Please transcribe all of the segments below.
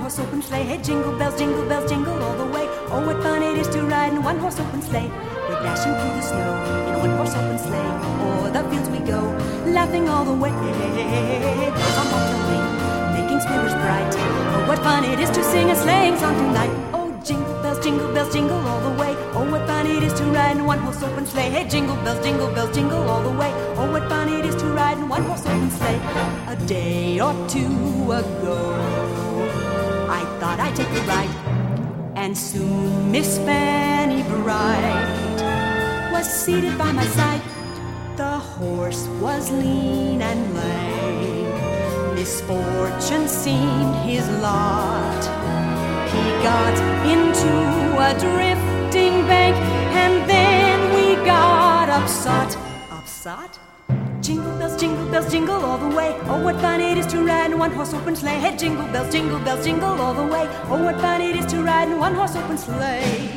one-horse open sleigh. Hey, jingle bells, jingle all the way. Oh, what fun it is to ride in a one-horse open sleigh. We're dashing through the snow in a one-horse open sleigh. O'er the fields we go, laughing all the way. Bells on bobtail ring, making spirits bright. Oh, what fun it is to sing a sleighing song tonight. Oh, jingle bells, jingle all the way. Oh, what fun it is to ride in a one-horse open sleigh. Hey, jingle bells, jingle all the way. Oh, what fun it is to ride in a one-horse open sleigh. A day or two ago, I thought I'd take a ride, and soon Miss Fanny Bright was seated by my side. The horse was lean and lame, misfortune seemed his lot. He got into a drifting bank, and then we got upsot. Upsot? Jingle bells, jingle all the way. Oh, what fun it is to ride in a one-horse open sleigh. Hey, jingle bells, jingle all the way. Oh, what fun it is to ride in a one-horse open sleigh.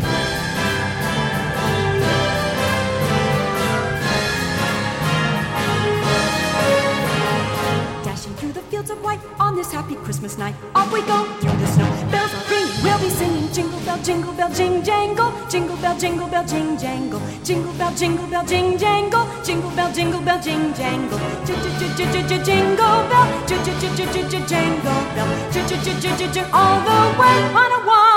Dashing through the fields of white on this happy Christmas night. Off we go through the snow. Bells are ringing, we'll be singing. Jingle bell, jing jangle. Jingle bell, jing jangle. Jingle bell, jing jangle. Jingle bell, jing jangle. Jingle bell, jangle bell. All the way on a one.